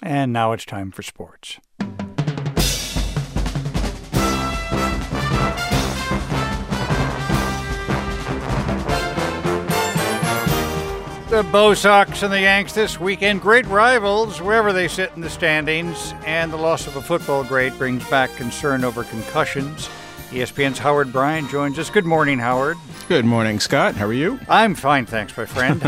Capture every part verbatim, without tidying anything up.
And now it's time for sports. The Bo Sox and the Yanks this weekend, great rivals wherever they sit in the standings, and the loss of a football great brings back concern over concussions. E S P N's Howard Bryant joins us. Good morning, Howard. Good morning, Scott. How are you? I'm fine, thanks, my friend.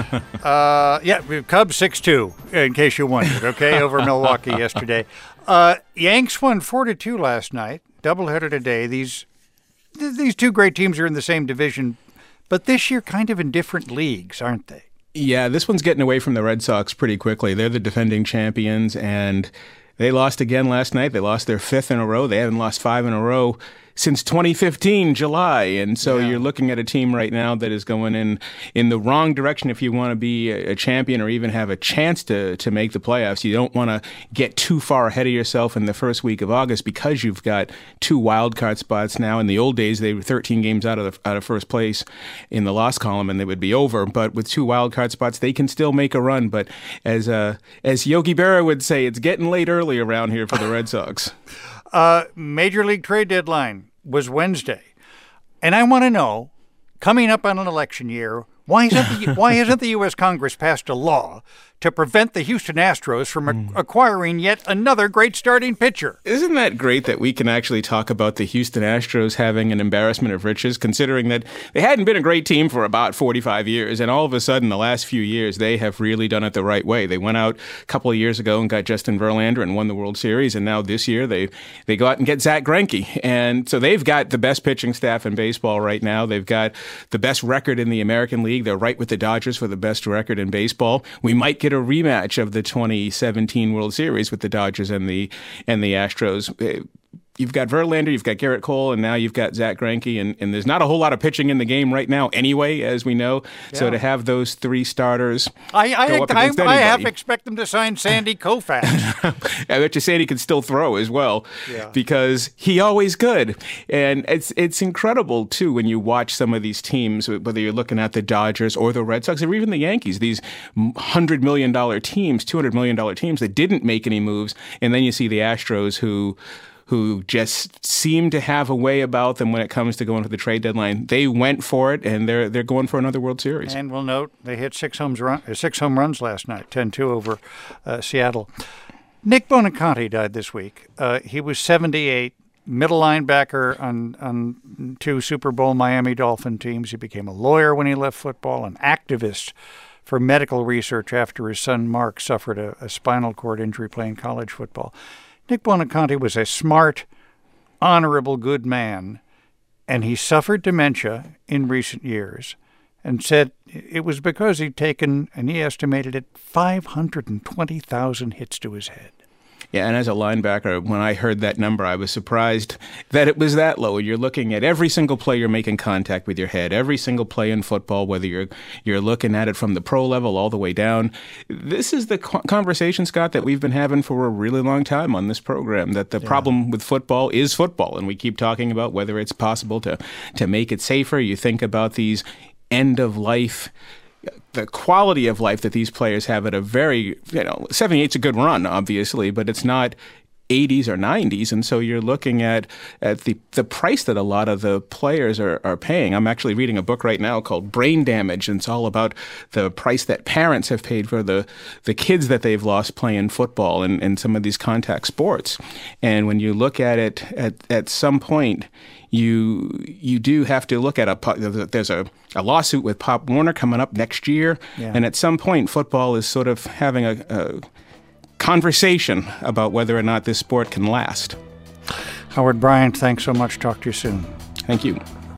uh, yeah, Cubs six two, in case you wondered, okay, over Milwaukee yesterday. Uh, Yanks won four to two last night, doubleheader today. These, these two great teams are in the same division, but this year kind of in different leagues, aren't they? Yeah, this one's getting away from the Red Sox pretty quickly. They're the defending champions, and they lost again last night. They lost their fifth in a row. They haven't lost five in a row since twenty fifteen, July. And so yeah. You're looking at a team right now that is going in in the wrong direction if you want to be a champion or even have a chance to, to make the playoffs. You don't want to get too far ahead of yourself in the first week of August because you've got two wild card spots now. In the old days, they were thirteen games out of the, out of first place in the loss column and they would be over. But with two wild card spots, they can still make a run. But as uh, as Yogi Berra would say, it's getting late early around here for the Red Sox. Uh, Major League trade deadline was Wednesday. And I want to know, coming up on an election year, why hasn't the, why hasn't the U S Congress passed a law to prevent the Houston Astros from mm. acquiring yet another great starting pitcher? Isn't that great that we can actually talk about the Houston Astros having an embarrassment of riches, considering that they hadn't been a great team for about forty-five years, and all of a sudden, the last few years, they have really done it the right way. They went out a couple of years ago and got Justin Verlander and won the World Series, and now this year, they, they go out and get Zach Greinke. And so they've got the best pitching staff in baseball right now. They've got the best record in the American League. They're right with the Dodgers for the best record in baseball. We might get a rematch of the twenty seventeen World Series with the Dodgers and the and the Astros. You've got Verlander, you've got Garrett Cole, and now you've got Zach Greinke, and, and there's not a whole lot of pitching in the game right now anyway, as we know. Yeah. So to have those three starters I, I, go up I, against I, anybody. I half expect them to sign Sandy Koufax. I bet you Sandy can still throw as well yeah. because he always good. And it's it's incredible, too, when you watch some of these teams, whether you're looking at the Dodgers or the Red Sox or even the Yankees, these one hundred million dollars teams, two hundred million dollars teams that didn't make any moves, and then you see the Astros who... who just seem to have a way about them when it comes to going to the trade deadline. They went for it, and they're they're going for another World Series. And we'll note they hit six homes run, six home runs last night, ten two over uh, Seattle. Nick Bonaconte died this week. Uh, he was seventy-eight, middle linebacker on, on two Super Bowl Miami Dolphin teams. He became a lawyer when he left football, an activist for medical research after his son Mark suffered a, a spinal cord injury playing college football. Nick Bonaconte was a smart, honorable, good man, and he suffered dementia in recent years and said it was because he'd taken, and he estimated it, five hundred twenty thousand hits to his head. Yeah, and as a linebacker, when I heard that number, I was surprised that it was that low. You're looking at every single play you're making contact with your head, every single play in football, whether you're you're looking at it from the pro level all the way down. This is the conversation, Scott, that we've been having for a really long time on this program, that the yeah. problem with football is football, and we keep talking about whether it's possible to, to make it safer. You think about these end-of-life the quality of life that these players have at a very, you know, seventy-eight's a good run, obviously, but it's not eighties or nineties. And so you're looking at, at the, the price that a lot of the players are, are paying. I'm actually reading a book right now called Brain Damage, and it's all about the price that parents have paid for the, the kids that they've lost playing football and, and some of these contact sports. And when you look at it at, at some point, you you do have to look at a there's a, a lawsuit with Pop Warner coming up next year, yeah. and at some point football is sort of having a, a conversation about whether or not this sport can last. Howard Bryant, thanks so much. Talk to you soon. Thank you.